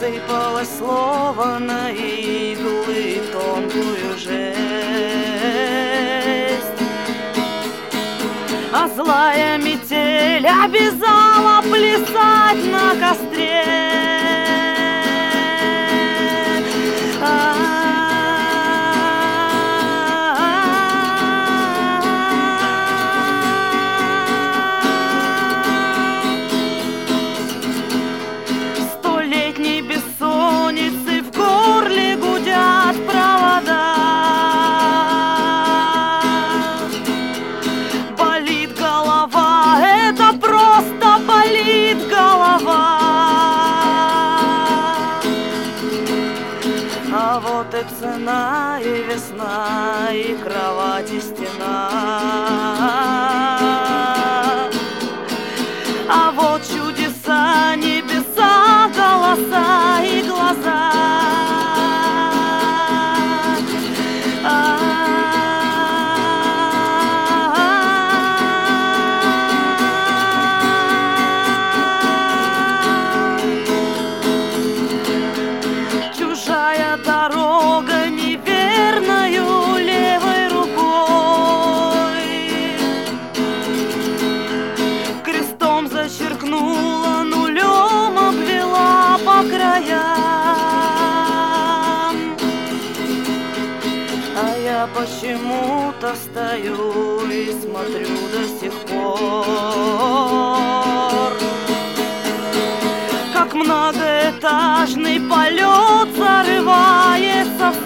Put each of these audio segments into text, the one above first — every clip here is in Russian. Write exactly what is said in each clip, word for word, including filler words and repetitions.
Сыпалось слово на иглы тонкую жесть, а злая метель обязала плясать на костре. Столетней бессонницы в горле гудят провода. Болит голова, это просто болит голова. А вот и цена, и весна, и кровать, и стена. А вот чудеса, небеса, голоса и глаза. Чужая дорога неверною левой рукой крестом зачеркнула, нулем обвела по краям. А я почему-то стою и смотрю до сих пор, как многоэтажный полет зарывается в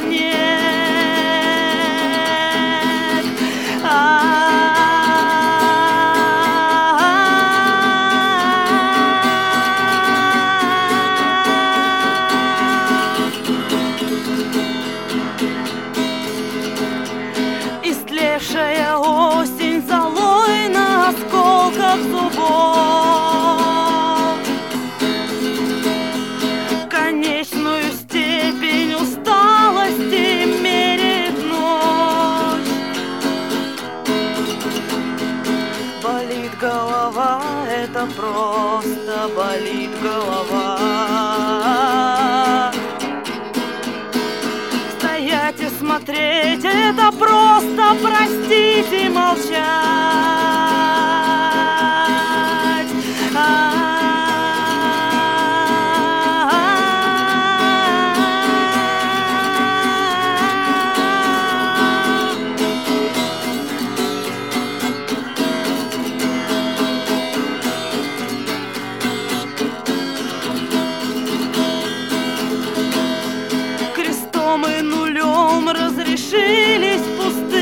снег. Истлевшая осень золой на осколках зубов конечную степень усталости мерит ночь. Болит голова, это просто болит голова. Стоять и смотреть, это просто простить и молчать. Крестом и нулем разрешились пустые